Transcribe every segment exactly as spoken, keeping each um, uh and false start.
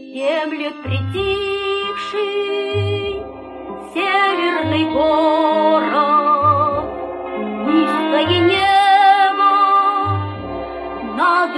Емлет притихший северный город, низкое небо над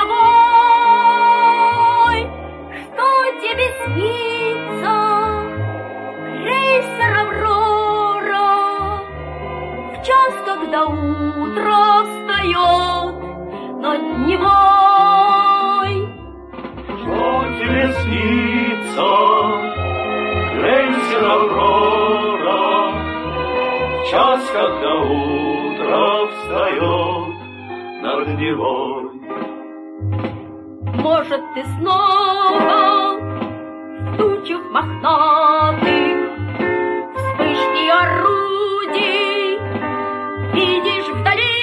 головой. Что тебе снится, крейсер «Аврора», в час, когда утро встает над Невой? Что тебе снится, крейсер «Аврора», в час, когда утро встает над Невой? Может, ты снова в тучах мохнатых вспышки орудий видишь вдали,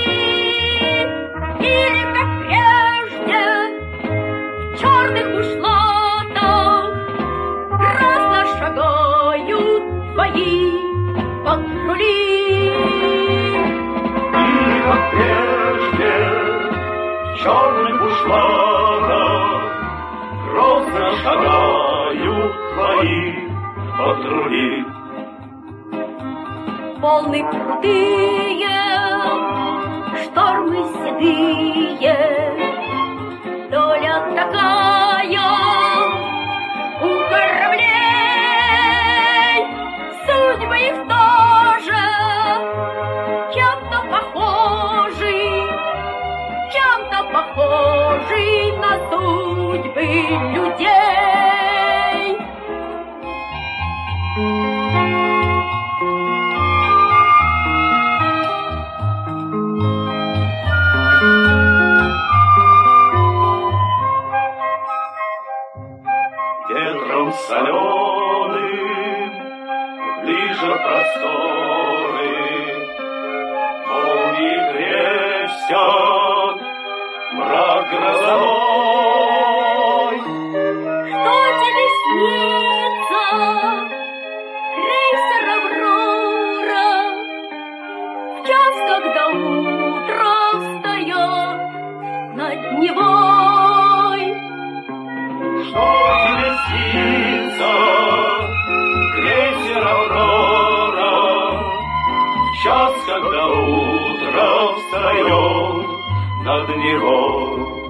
или, как прежде, в черных бушлатах грозно шагают твои патрули. Или, как прежде, в черных бушлатах грозно шагают твои патрули. Волны крутые, штормы седые, доля такая у кораблей. Судьбы их тоже чем-то похожи, чем-то похожи на судьбы людей. Ветром соленым ближе просторы, молнии крестят мрак грозовой. Что тебе снится, крейсер «Аврора», в час, когда утро встает над Невой? Что тебе снится, крейсер «Аврора», в час, когда утро встает над Невой?